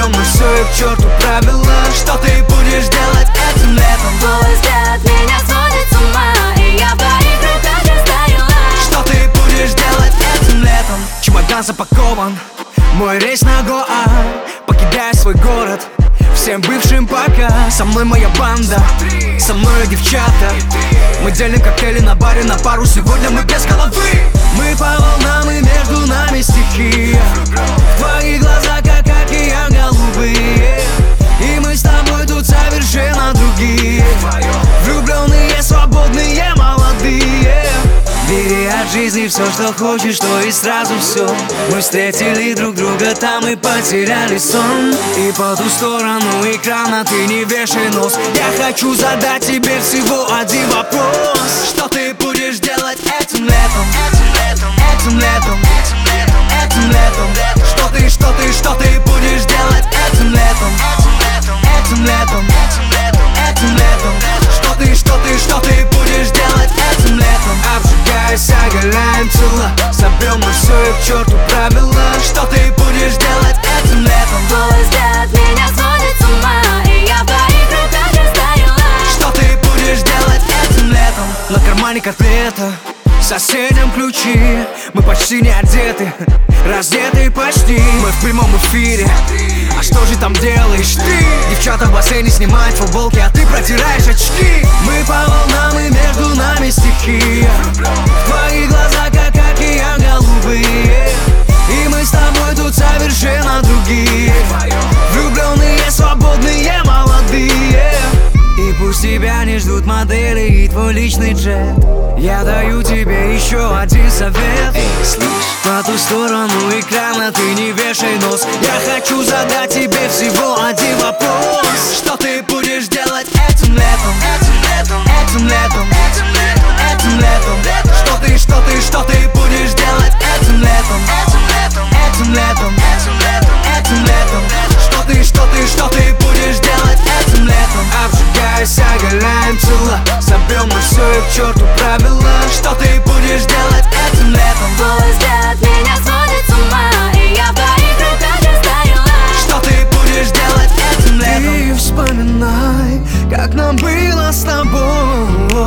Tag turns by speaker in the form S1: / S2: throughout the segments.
S1: Собьем мы все и к черту правила. Что ты будешь делать этим летом?
S2: Твой взгляд меня сводит с ума, и я в твоих руках растаяла.
S1: Что ты будешь делать этим летом? Чемодан запакован, мой рейс на Гоа. Покидая свой город, всем бывшим пока. Со мной моя банда, со мной девчата. Мы делим коктейли на баре на пару. Сегодня мы без головы. Мы по волнам, и между нами стихия. В твоих глазах, как океан, голубые. И мы с тобой тут совершенно другие. Влюбленные, свободные, молодые. Бери от жизни все, что хочешь, то и сразу все. Мы встретили друг друга там и потеряли сон. И по ту сторону экрана ты не вешай нос. Я хочу задать тебе всего один вопрос. Что ты будешь делать этим летом? Этим летом, этим летом. Что ты будешь делать этим летом? Этим летом, этим летом. Что ты будешь делать этим летом? Обжигаясь, оголяем тела. Собьем мы все и к черту правила. Что ты будешь делать этим летом?
S2: Твой взгляд меня сводит с ума, и я в твоих руках растаяла.
S1: Что ты будешь делать этим летом? На кармане котлета, соседям ключи. Мы почти не одеты, раздеты почти. Мы в прямом эфире, а что же там делаешь ты? Девчата в бассейне снимают футболки, а ты протираешь очки. Мы по волнам, и между нами стихия. В твоих глазах, как океан, голубые. И мы с тобой тут совершенно другие. Влюбленные, свободные, молодые. И пусть тебя не ждут модели и твой личный джет. Я даю тебе еще один совет. По ту сторону экрана ты не вешай нос. Я хочу задать тебе всего один вопрос. Что ты будешь делать этим летом? Этим летом, этим летом. Что ты будешь делать этим летом? Этим летом, этим летом. Что ты будешь делать этим летом? Обжигаясь, оголяем тела. Собьем мы все и к черту правила. Что ты будешь делать этим летом?
S2: Твой взгляд меня сводит с ума, и я в твоих руках растаяла.
S1: Что ты будешь делать этим летом? Ты вспоминай, как нам было с тобой.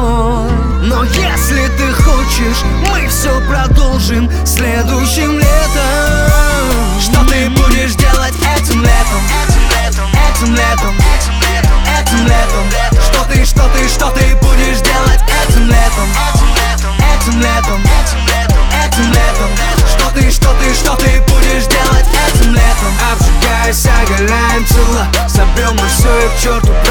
S1: Но если ты хочешь, мы все продолжим следующим летом. Что ты будешь делать этим летом? Этим летом, этим летом. Что ты будешь делать этим летом? Этим летом, этим летом. Что ты будешь делать этим летом? Обжигаясь, оголяем тела. Собьем мы все и к черту